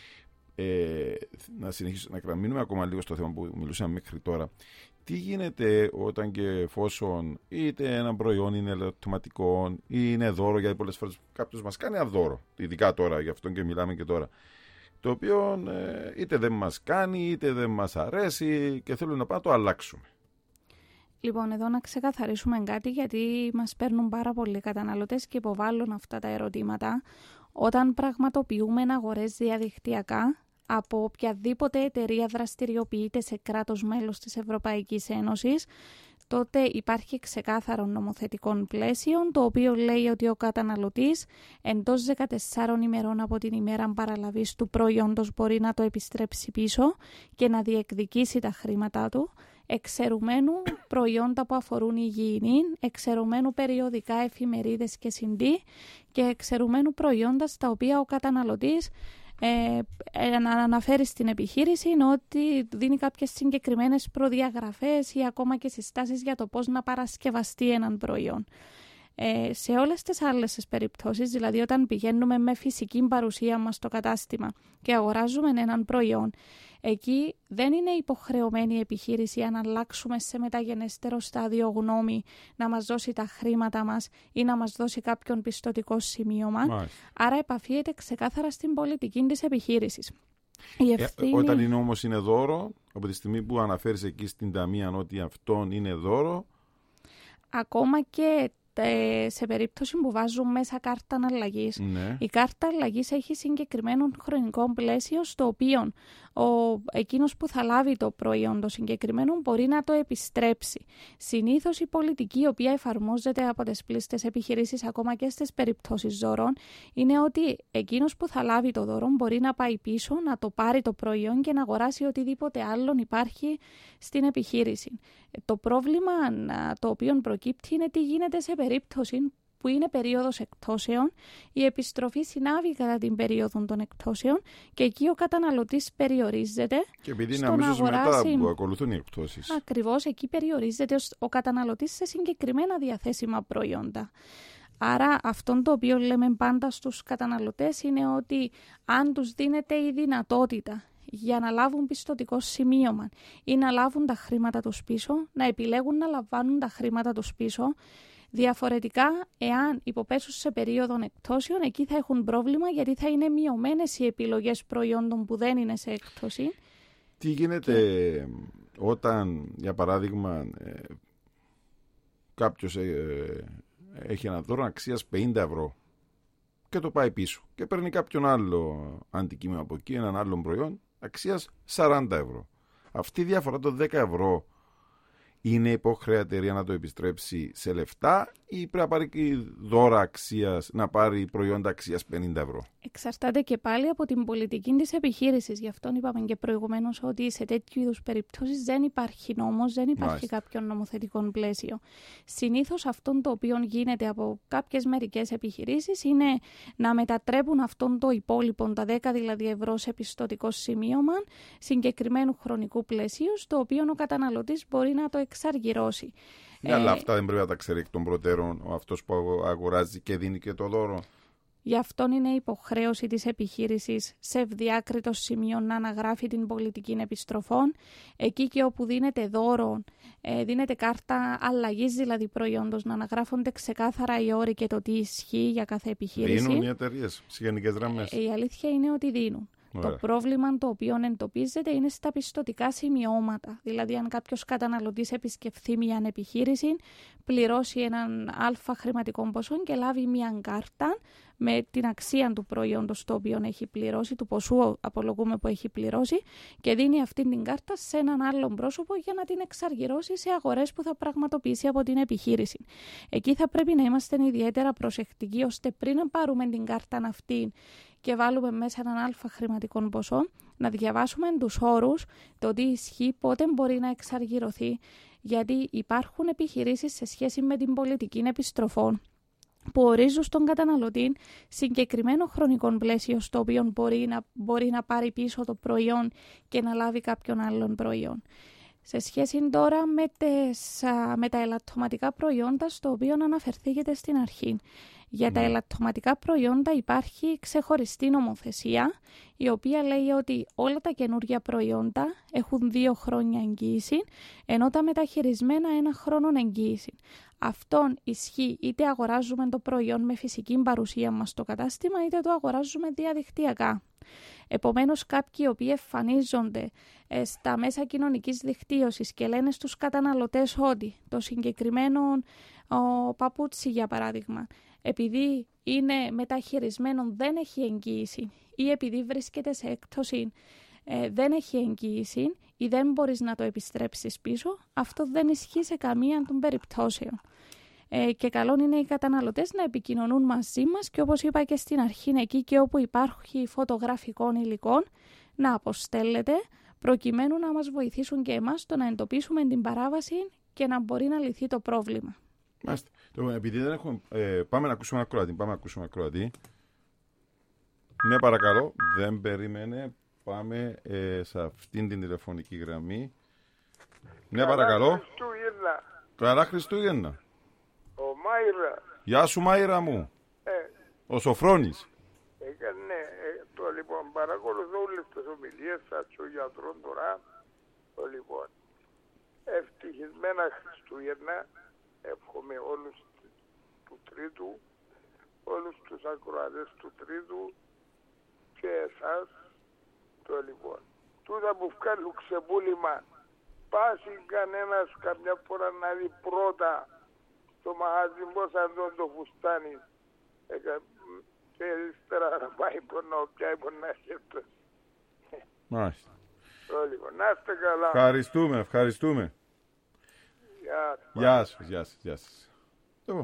Ε, να συνεχίσουμε να μείνουμε ακόμα λίγο στο θέμα που μιλούσαμε μέχρι τώρα. Τι γίνεται όταν και εφόσον είτε ένα προϊόν είναι ελαττωματικό ή είναι δώρο, γιατί πολλές φορές κάποιος μας κάνει ένα δώρο, ειδικά τώρα, γι' αυτό και μιλάμε και τώρα, το οποίο ε, είτε δεν μας κάνει είτε δεν μας αρέσει και θέλουμε να πάμε να το αλλάξουμε. Λοιπόν, εδώ να ξεκαθαρίσουμε κάτι, γιατί μας παίρνουν πάρα πολλοί καταναλωτές και υποβάλλουν αυτά τα ερωτήματα. Όταν πραγματοποιούμε αγορές διαδικτυακά από οποιαδήποτε εταιρεία δραστηριοποιείται σε κράτος μέλος της Ευρωπαϊκής Ένωσης, τότε υπάρχει ξεκάθαρο νομοθετικό πλαίσιο, το οποίο λέει ότι ο καταναλωτής εντός δεκατεσσάρων ημερών από την ημέρα παραλαβής του προϊόντος μπορεί να το επιστρέψει πίσω και να διεκδικήσει τα χρήματά του, εξαιρουμένου προϊόντα που αφορούν υγιεινή, εξαιρουμένου περιοδικά, εφημερίδες και σι ντι και εξαιρουμένου προϊόντα στα οποία ο καταναλωτής ε, ε, να αναφέρει στην επιχείρηση ότι δίνει κάποιες συγκεκριμένες προδιαγραφές ή ακόμα και συστάσεις για το πώς να παρασκευαστεί έναν προϊόν. Ε, σε όλες τις άλλες τις περιπτώσεις, δηλαδή όταν πηγαίνουμε με φυσική παρουσία μας στο κατάστημα και αγοράζουμε έναν προϊόν, εκεί δεν είναι υποχρεωμένη η επιχείρηση αν αλλάξουμε σε μεταγενέστερο στάδιο γνώμη να μας δώσει τα χρήματα μας ή να μας δώσει κάποιον πιστωτικό σημείωμα. Μάλιστα. Άρα επαφίεται ξεκάθαρα στην πολιτική της επιχείρησης. Η ευθύνη... ε, όταν είναι όμως είναι δώρο, από τη στιγμή που αναφέρεις εκεί στην ταμεία ότι αυτόν είναι δώρο, ακόμα και σε περίπτωση που βάζουν μέσα κάρτα αλλαγής, ναι. Η κάρτα αλλαγής έχει συγκεκριμένο χρονικό πλαίσιο στο οποίο ο, εκείνος που θα λάβει το προϊόν το συγκεκριμένο μπορεί να το επιστρέψει. Συνήθως η πολιτική η οποία εφαρμόζεται από τις πλήστες επιχειρήσεις ακόμα και στις περιπτώσεις δώρων είναι ότι εκείνος που θα λάβει το δώρο μπορεί να πάει πίσω, να το πάρει το προϊόν και να αγοράσει οτιδήποτε άλλον υπάρχει στην επιχείρηση. Το πρόβλημα το οποίο προκύπτει είναι τι γίνεται σε περίπτωση που είναι περίοδος εκτόσεων, η επιστροφή συνάβει κατά την περίοδο των εκτόσεων και εκεί ο καταναλωτής περιορίζεται. Και επειδή είναι αμέσως αγοράσει... μετά που ακολουθούν οι εκτόσεις. Ακριβώς, εκεί περιορίζεται ο καταναλωτής σε συγκεκριμένα διαθέσιμα προϊόντα. Άρα αυτό το οποίο λέμε πάντα στους καταναλωτές είναι ότι αν τους δίνεται η δυνατότητα για να λάβουν πιστωτικό σημείωμα ή να λάβουν τα χρήματα τους πίσω, να επιλέγουν να λαμβάνουν τα χρήματα τους πίσω. Διαφορετικά, εάν υποπέσουν σε περίοδο εκτόσεων, εκεί θα έχουν πρόβλημα γιατί θα είναι μειωμένες οι επιλογές προϊόντων που δεν είναι σε εκτόση. Τι γίνεται και... όταν, για παράδειγμα, ε, κάποιος ε, έχει ένα δώρο αξίας πενήντα ευρώ και το πάει πίσω και παίρνει κάποιον άλλο αντικείμενο από εκεί, έναν άλλο προϊόν αξίας σαράντα ευρώ. Αυτή η διαφορά των δέκα ευρώ είναι υποχρέα εταιρεία να το επιστρέψει σε λεφτά ή πρέπει να πάρει δώρα αξίας, να πάρει προϊόντα αξίας πενήντα ευρώ? Εξαρτάται και πάλι από την πολιτική της επιχείρησης. Γι' αυτό είπαμε και προηγουμένως ότι σε τέτοιου είδους περιπτώσεις δεν υπάρχει νόμος, δεν υπάρχει Μάλιστα. κάποιο νομοθετικό πλαίσιο. Συνήθως αυτό το οποίο γίνεται από κάποιες μερικές επιχειρήσεις είναι να μετατρέπουν αυτόν το υπόλοιπο, τα δέκα δηλαδή ευρώ, σε πιστωτικό σημείωμα συγκεκριμένου χρονικού πλαισίου, στο οποίο ο καταναλωτής μπορεί να το εξαργυρώσει. Ναι, ε, αλλά αυτά δεν πρέπει να τα ξέρει εκ των προτέρων ο αυτός που αγοράζει και δίνει και το δώρο. Γι' αυτό είναι υποχρέωση της επιχείρησης σε ευδιάκριτο σημείο να αναγράφει την πολιτική επιστροφών. Εκεί και όπου δίνεται δώρο, ε, δίνεται κάρτα αλλαγής δηλαδή προϊόντος, να αναγράφονται ξεκάθαρα οι όροι και το τι ισχύει για κάθε επιχείρηση. Δίνουν οι εταιρείες σε γενικές γραμμές? Ε, η αλήθεια είναι ότι δίνουν. Ωραία. Το πρόβλημα το οποίο εντοπίζεται είναι στα πιστωτικά σημειώματα. Δηλαδή, αν κάποιος καταναλωτής επισκεφθεί μια επιχείρηση, πληρώσει έναν αλφα χρηματικό ποσό και λάβει μια κάρτα με την αξία του προϊόντος το οποίο έχει πληρώσει, του ποσού απολογούμε που έχει πληρώσει, και δίνει αυτή την κάρτα σε έναν άλλον πρόσωπο για να την εξαργυρώσει σε αγορές που θα πραγματοποιήσει από την επιχείρηση. Εκεί θα πρέπει να είμαστε ιδιαίτερα προσεκτικοί, ώστε πριν να πάρουμε την κάρτα αυτή και βάλουμε μέσα έναν αλφα χρηματικό ποσό, να διαβάσουμε τους όρους, το τι ισχύει, πότε μπορεί να εξαργυρωθεί. γιατί υπάρχουν επιχειρήσεις σε σχέση με την πολιτική επιστροφών που ορίζουν στον καταναλωτή συγκεκριμένο χρονικό πλαίσιο στο οποίο μπορεί να, μπορεί να πάρει πίσω το προϊόν και να λάβει κάποιον άλλον προϊόν. Σε σχέση τώρα με, τις, με τα ελαττωματικά προϊόντα, στο οποίο αναφερθήκατε στην αρχή. Για ναι. τα ελαττωματικά προϊόντα υπάρχει ξεχωριστή νομοθεσία, η οποία λέει ότι όλα τα καινούργια προϊόντα έχουν δύο χρόνια εγγύηση, ενώ τα μεταχειρισμένα ένα χρόνο εγγύηση. Αυτόν ισχύει είτε αγοράζουμε το προϊόν με φυσική παρουσία μας στο κατάστημα, είτε το αγοράζουμε διαδικτυακά. Επομένως, κάποιοι οι οποίοι εμφανίζονται ε, στα μέσα κοινωνικής δικτύωσης και λένε στους καταναλωτές ότι το συγκεκριμένο ο, παπούτσι, για παράδειγμα, επειδή είναι μεταχειρισμένο δεν έχει εγγύηση ή επειδή βρίσκεται σε έκπτωση ε, δεν έχει εγγύηση ή δεν μπορείς να το επιστρέψεις πίσω, αυτό δεν ισχύει σε καμία των περιπτώσεων. Ε, και καλό είναι οι καταναλωτές να επικοινωνούν μαζί μας και όπως είπα και στην αρχή, εκεί και όπου υπάρχει φωτογραφικών υλικών να αποστέλλεται προκειμένου να μας βοηθήσουν και εμάς στο να εντοπίσουμε την παράβαση και να μπορεί να λυθεί το πρόβλημα. Μάλιστα. Επειδή δεν έχουμε, ε, πάμε να ακούσουμε ένα ακροατή. Πάμε να ακούσουμε ένα ακροατή. Ναι, παρακαλώ. Δεν περίμενε. Πάμε ε, σε αυτήν την τηλεφωνική γραμμή. Ναι, παρακαλώ. Χριστούγεννα. Καλά Χριστούγεννα. Ο Μάιρα. Γεια σου Μάιρα μου. Ε, Ο Σοφρόνης. Έκανε ε, το λοιπόν, παρακολουθώ όλες τις ομιλίες σας ο γιατρών τώρα. Το λοιπόν, ευτυχισμένα Χριστούγεννα. Εύχομαι όλους του Τρίτου, όλους τους ακροατές του Τρίτου και εσάς. Το λοιπόν, τούτα που βγάλουν ξεπούλημα, πάσει κανένας καμιά φορά να δει πρώτα στο μαγαζί πώς αντών το φουστάνει ε, και ύστερα να πάει πονό, πιάει πονά χέρτος. Μάλιστα. Το λοιπόν, να είστε καλά. Ευχαριστούμε, ευχαριστούμε. Γεια σας, γεια σας, γεια σας. Λοιπόν,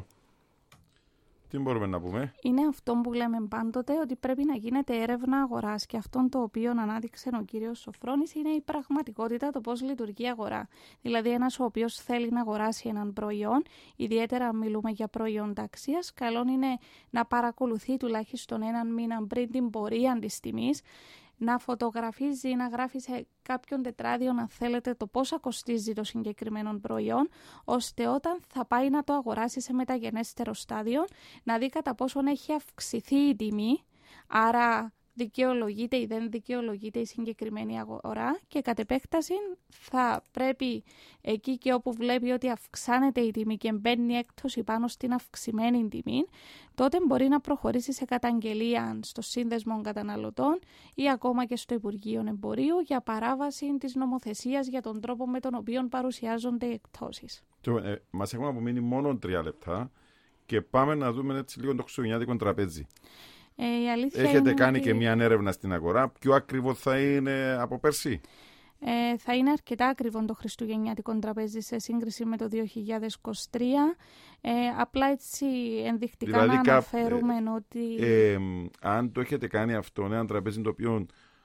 τι μπορούμε να πούμε. Είναι αυτό που λέμε πάντοτε, ότι πρέπει να γίνεται έρευνα αγοράς και αυτό το οποίο ανάδειξε ο κύριος Σοφρόνης είναι η πραγματικότητα, το πώς λειτουργεί η αγορά. Δηλαδή ένας ο οποίος θέλει να αγοράσει έναν προϊόν, ιδιαίτερα μιλούμε για προϊόντα αξίας, καλό είναι να παρακολουθεί τουλάχιστον έναν μήνα πριν την πορεία της τιμής, να φωτογραφίζει, να γράφει σε κάποιον τετράδιο, αν θέλετε, το πόσα κοστίζει το συγκεκριμένο προϊόν, ώστε όταν θα πάει να το αγοράσει σε μεταγενέστερο στάδιο, να δει κατά πόσον έχει αυξηθεί η τιμή, άρα δικαιολογείται ή δεν δικαιολογείται η συγκεκριμένη αγορά και κατ' επέκταση θα πρέπει εκεί και όπου βλέπει ότι αυξάνεται η τιμή και μπαίνει έκπτωση πάνω στην αυξημένη τιμή, τότε μπορεί να προχωρήσει σε καταγγελία στο Σύνδεσμο Καταναλωτών ή ακόμα και στο Υπουργείο Εμπορίου για παράβαση της νομοθεσίας για τον τρόπο με τον οποίο παρουσιάζονται οι εκπτώσεις. Ε, μας έχουν απομείνει μόνο τρία λεπτά και πάμε να δούμε έτσι λίγο το χριστουγεννιάτικο τραπέζι. Ε, Έχετε κάνει ότι... και μια έρευνα στην αγορά. Ποιο ακριβό θα είναι από πέρσι? Ε, θα είναι αρκετά ακριβό το χριστουγεννιάτικο τραπέζι σε σύγκριση με το δύο χιλιάδες είκοσι τρία. Ε, απλά έτσι ενδεικτικά δηλαδή, να αναφέρουμε ε, ότι... Ε, ε, αν το έχετε κάνει αυτό, ένα τραπέζι το οποίο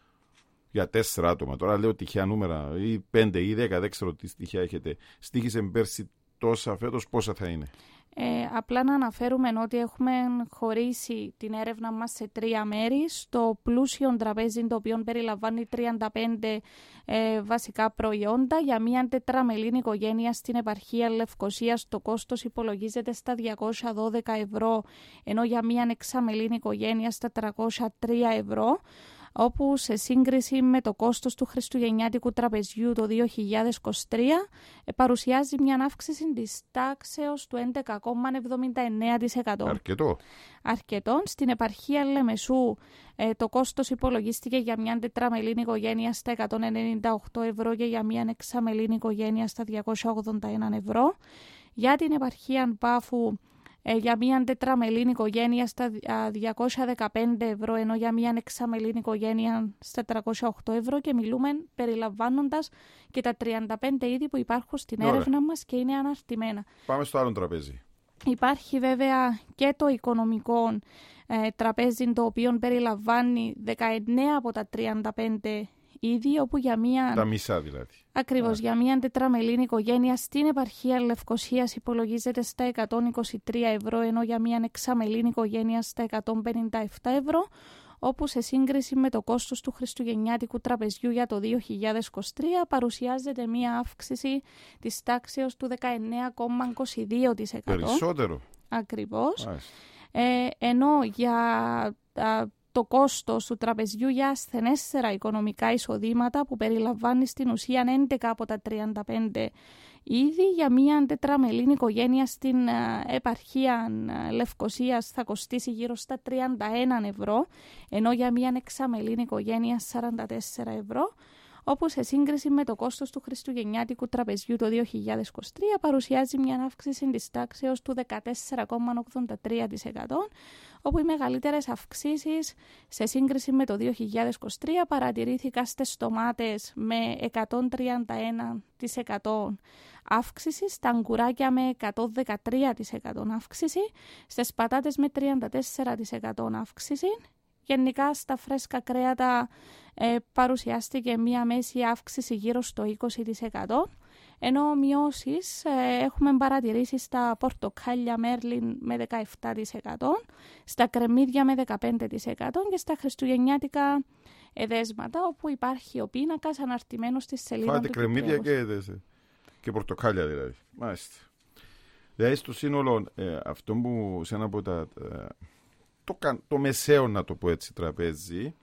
για τέσσερα άτομα, τώρα λέω τυχαία νούμερα, ή πέντε ή δέκα, δεν ξέρω τι στοιχεία έχετε, στοίχησε πέρσι τόσα, φέτος πόσα θα είναι? Ε, απλά να αναφέρουμε ότι έχουμε χωρίσει την έρευνα μας σε τρία μέρη. Στο πλούσιο τραπέζι, το οποίο περιλαμβάνει τριάντα πέντε ε, βασικά προϊόντα, για μια τετραμελή οικογένεια στην επαρχία Λευκωσίας το κόστος υπολογίζεται στα διακόσια δώδεκα ευρώ, ενώ για μια εξαμελή οικογένεια στα τριακόσια τρία ευρώ, όπου σε σύγκριση με το κόστος του χριστουγεννιάτικου τραπεζιού το δύο χιλιάδες είκοσι τρία ε, παρουσιάζει μια αύξηση της τάξεως του έντεκα κόμμα εβδομήντα εννέα τοις εκατό. Αρκετό. Αρκετό. Στην επαρχία Λεμεσού ε, το κόστος υπολογίστηκε για μια τετραμελή οικογένεια στα εκατόν ενενήντα οκτώ ευρώ και για μια εξαμελή οικογένεια στα διακόσια ογδόντα ένα ευρώ. Για την επαρχία Πάφου Ε, για μια τετραμελή οικογένεια στα διακόσια δεκαπέντε ευρώ, ενώ για μια εξαμελή οικογένεια στα τριακόσια οκτώ ευρώ, και μιλούμε περιλαμβάνοντας και τα τριάντα πέντε είδη που υπάρχουν στην Ωραία. έρευνα μας και είναι αναρτημένα. Πάμε στο άλλο τραπέζι. Υπάρχει βέβαια και το οικονομικό ε, τραπέζι, το οποίο περιλαμβάνει δεκαεννέα από τα τριάντα πέντε είδη, όπου για μία... Τα μισά δηλαδή. Ακριβώς, για μία τετραμελή οικογένεια στην επαρχία Λευκωσίας υπολογίζεται στα εκατόν είκοσι τρία ευρώ, ενώ για μία εξαμελή οικογένεια στα εκατόν πενήντα επτά ευρώ, όπου σε σύγκριση με το κόστος του χριστουγεννιάτικου τραπεζιού για το δύο χιλιάδες είκοσι τρία παρουσιάζεται μία αύξηση της τάξεως του δεκαεννέα κόμμα είκοσι δύο τοις εκατό. Περισσότερο. Ακριβώς. Ε, ενώ για α, το κόστος του τραπεζιού για ασθενέστερα οικονομικά εισοδήματα, που περιλαμβάνει στην ουσία έντεκα από τα τριάντα πέντε ήδη, για μία τετραμελή οικογένεια στην α, επαρχία α, Λευκωσίας θα κοστίσει γύρω στα τριάντα ένα ευρώ, ενώ για μία εξαμελή οικογένεια σαράντα τέσσερα ευρώ, όπου σε σύγκριση με το κόστος του χριστουγεννιάτικου τραπεζιού το δύο χιλιάδες είκοσι τρία παρουσιάζει μια αύξηση της τάξεως του δεκατέσσερα κόμμα ογδόντα τρία τοις εκατό, όπου οι μεγαλύτερες αυξήσεις σε σύγκριση με το δύο χιλιάδες είκοσι τρία παρατηρήθηκαν στις ντομάτες με εκατόν τριάντα ένα τοις εκατό αύξηση, στα αγκουράκια με εκατόν δεκατρία τοις εκατό αύξηση, στις πατάτες με τριάντα τέσσερα τοις εκατό αύξηση. Γενικά στα φρέσκα κρέατα ε, παρουσιάστηκε μία μέση αύξηση γύρω στο είκοσι τοις εκατό, ενώ μειώσεις ε, έχουμε παρατηρήσει στα πορτοκάλια μέρλιν με δεκαεπτά τοις εκατό, στα κρεμμύδια με δεκαπέντε τοις εκατό και στα χριστουγεννιάτικα εδέσματα, όπου υπάρχει ο πίνακας αναρτημένος στη σελίδα Φάτε του κρεμμύδια και εδέσαι. Και πορτοκάλια δηλαδή. Μάλιστα. Δηλαδή στο σύνολο ε, αυτό που σε ένα από τα... Ε, Το, το μεσαίο, να το πω έτσι, τραπέζι,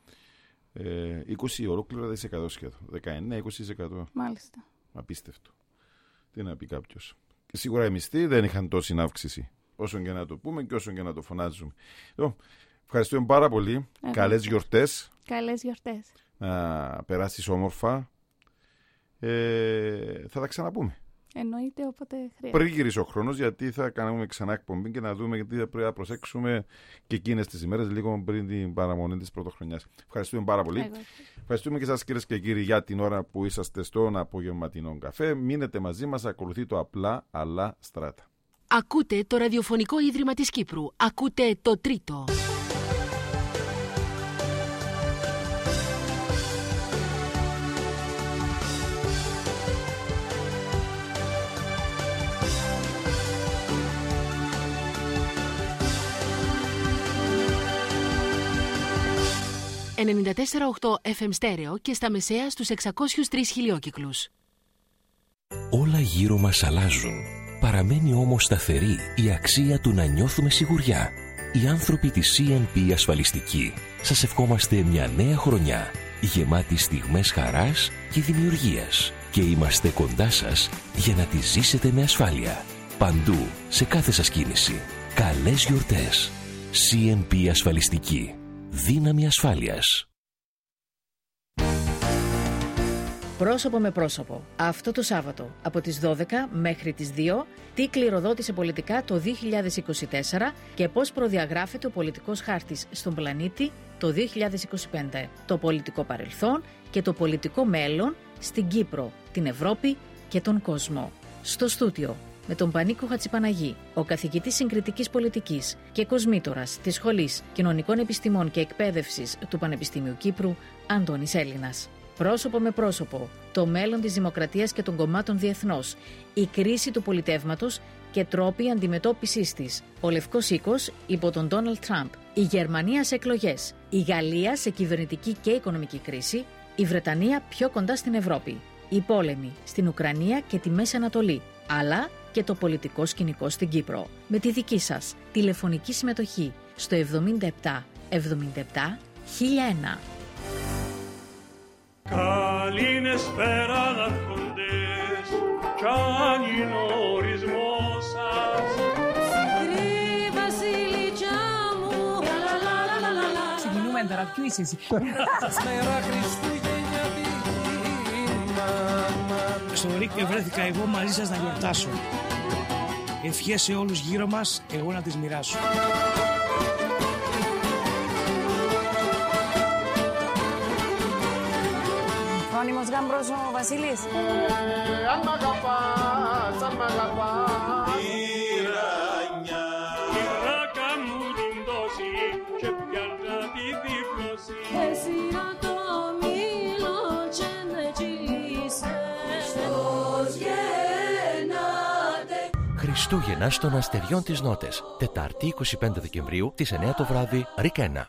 ε, είκοσι ολόκληρα τοις εκατό σχεδόν. δεκαεννέα είκοσι τοις εκατό. Μάλιστα. Απίστευτο. Τι να πει κάποιος. Και σίγουρα οι μισθοί δεν είχαν τόση αύξηση. Όσο και να το πούμε και όσο και να το φωνάζουμε. Λοιπόν, ευχαριστούμε πάρα πολύ. Καλές γιορτές. Καλές γιορτές. Να περάσεις όμορφα. Ε, θα τα ξαναπούμε. Εννοείται όποτε χρειάζεται. Πριν γυρίσει ο χρόνος, γιατί θα κάνουμε ξανά εκπομπή και να δούμε γιατί θα πρέπει να προσέξουμε και εκείνες τις ημέρες, λίγο πριν την παραμονή της πρωτοχρονιάς. Ευχαριστούμε πάρα πολύ. Εγώ. Ευχαριστούμε και σας, κυρίες και κύριοι, για την ώρα που είσαστε στον απογευματινό καφέ. Μείνετε μαζί μας, ακολουθεί το Απλά αλλά Στράτα. Ακούτε το Ραδιοφωνικό Ίδρυμα της Κύπρου. Ακούτε το Τρίτο. ενενήντα τέσσερα κόμμα οκτώ εφ εμ στέρεο και στα μεσαία στους εξακόσιους τρεις χιλιόκυκλους. Όλα γύρω μας αλλάζουν. Παραμένει όμως σταθερή η αξία του να νιώθουμε σιγουριά. Οι άνθρωποι της σι εν πι Ασφαλιστική σας ευχόμαστε μια νέα χρονιά γεμάτη στιγμές χαράς και δημιουργίας και είμαστε κοντά σας για να τη ζήσετε με ασφάλεια. Παντού, σε κάθε σας κίνηση. Καλές γιορτές. σι εν πι Ασφαλιστική. Δύναμη ασφάλειας. Πρόσωπο με πρόσωπο. Αυτό το Σάββατο από τις δώδεκα μέχρι τις δύο, τι κληροδότησε πολιτικά το δύο χιλιάδες είκοσι τέσσερα και πώς προδιαγράφεται ο πολιτικός χάρτης στον πλανήτη το δύο χιλιάδες είκοσι πέντε. Το πολιτικό παρελθόν και το πολιτικό μέλλον στην Κύπρο, την Ευρώπη και τον κόσμο. Στο στούτιο με τον Πανίκο Χατσιπαναγή, ο καθηγητής συγκριτικής πολιτικής και κοσμήτορας της Σχολής Κοινωνικών Επιστημών και Εκπαίδευσης του Πανεπιστημίου Κύπρου, Αντώνης Έλληνας. Πρόσωπο με πρόσωπο, το μέλλον της δημοκρατίας και των κομμάτων διεθνώς, η κρίση του πολιτεύματος και τρόποι αντιμετώπισης της, ο Λευκός Οίκος υπό τον Ντόναλντ Τραμπ, η Γερμανία σε εκλογές, η Γαλλία σε κυβερνητική και οικονομική κρίση, η Βρετανία πιο κοντά στην Ευρώπη, οι πόλεμοι στην Ουκρανία και τη Μέση Ανατολή, αλλά και το πολιτικό σκηνικό στην Κύπρο. Με τη δική σας τηλεφωνική συμμετοχή στο εβδομήντα επτά εβδομήντα επτά χίλια ένα. Καληνεσπέρα αρχοντές, κι αν είναι ο ορισμός σας. Συντρί βασιλίτσα μου. Ξεκινούμε τώρα, ποιο είσαι εσύ? Μέρα Χριστούγεννιάτικη. Στο Ρίκ βρέθηκα εγώ μαζί σας να γιορτάσω. Ευχές σε όλους γύρω μας, εγώ να τις μοιράσω. Φρόνιμος γάμπρος ο Βασίλης. Αν μ' αγαπάς, αν μ' αγαπάς. Τυραννιά, τυράκα μου την δώσει και πιάνα τη δίπλωση. Εσύ να το μίλω Χριστούγεννα των Αστεριών της Νότες. Τετάρτη είκοσι πέντε Δεκεμβρίου, τις εννιά το βράδυ, Ρικένα.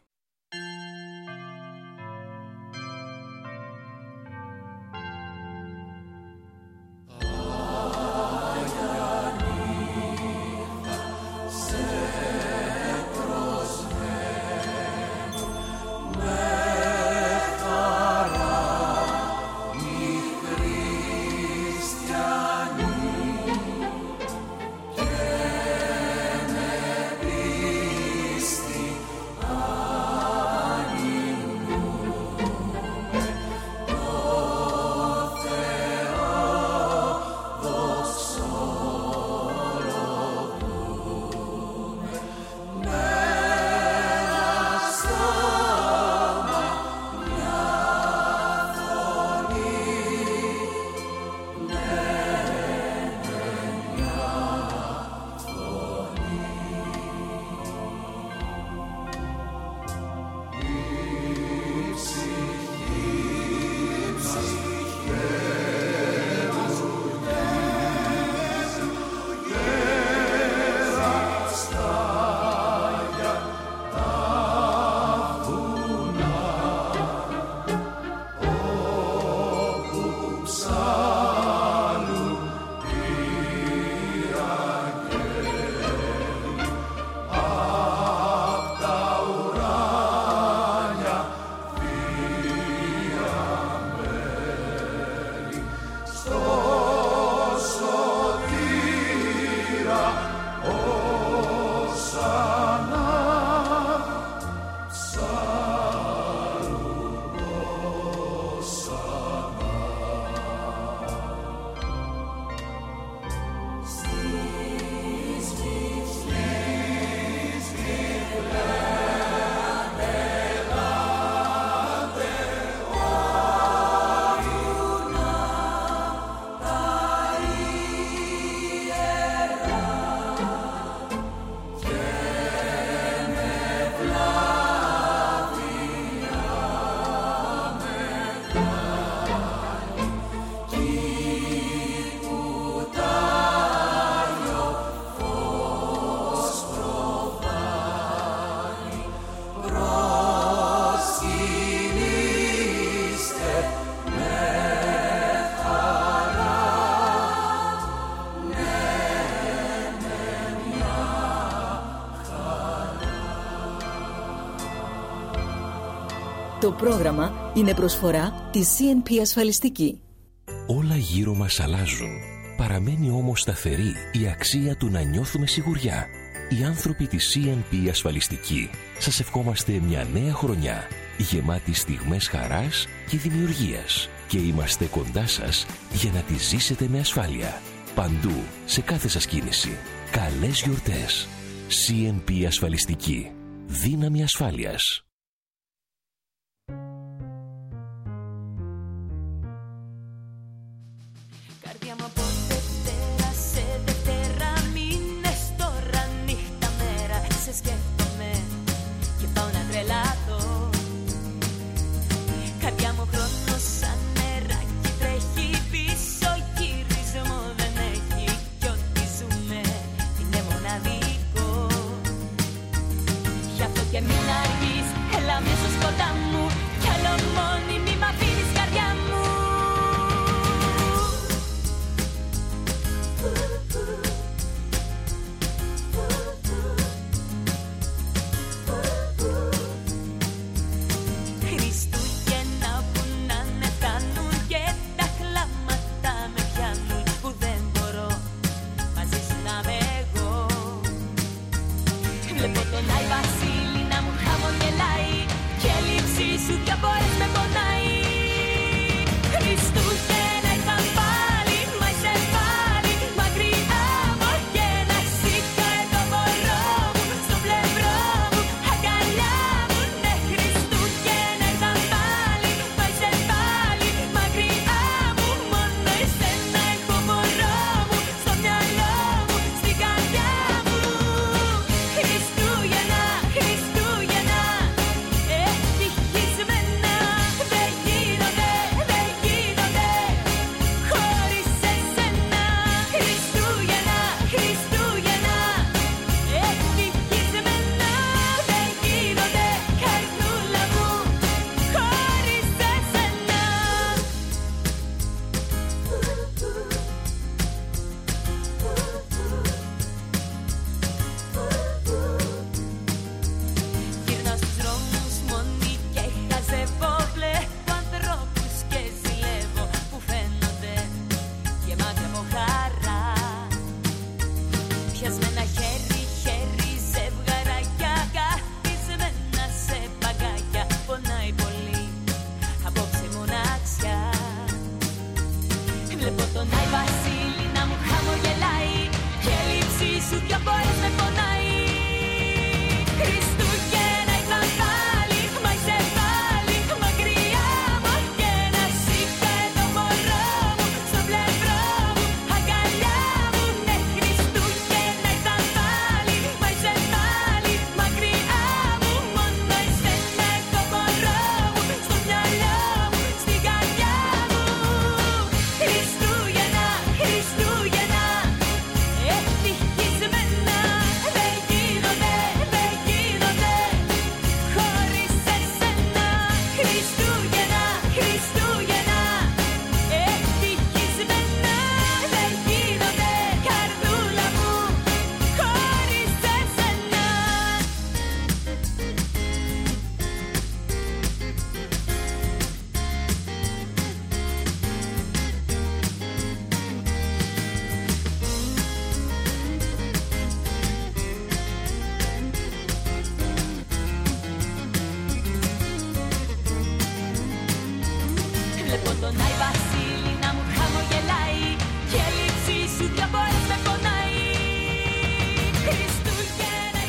Το πρόγραμμα είναι προσφορά της σι εν πι Ασφαλιστική. Όλα γύρω μας αλλάζουν. Παραμένει όμως σταθερή η αξία του να νιώθουμε σιγουριά. Οι άνθρωποι της σι εν πι Ασφαλιστική σας ευχόμαστε μια νέα χρονιά γεμάτη στιγμές χαράς και δημιουργίας και είμαστε κοντά σας για να τη ζήσετε με ασφάλεια. Παντού, σε κάθε σας κίνηση. Καλές γιορτές. σι εν πι Ασφαλιστική. Δύναμη ασφάλειας.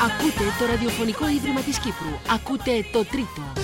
Ακούτε το Ραδιοφωνικό Ίδρυμα της Κύπρου. Ακούτε το Τρίτο.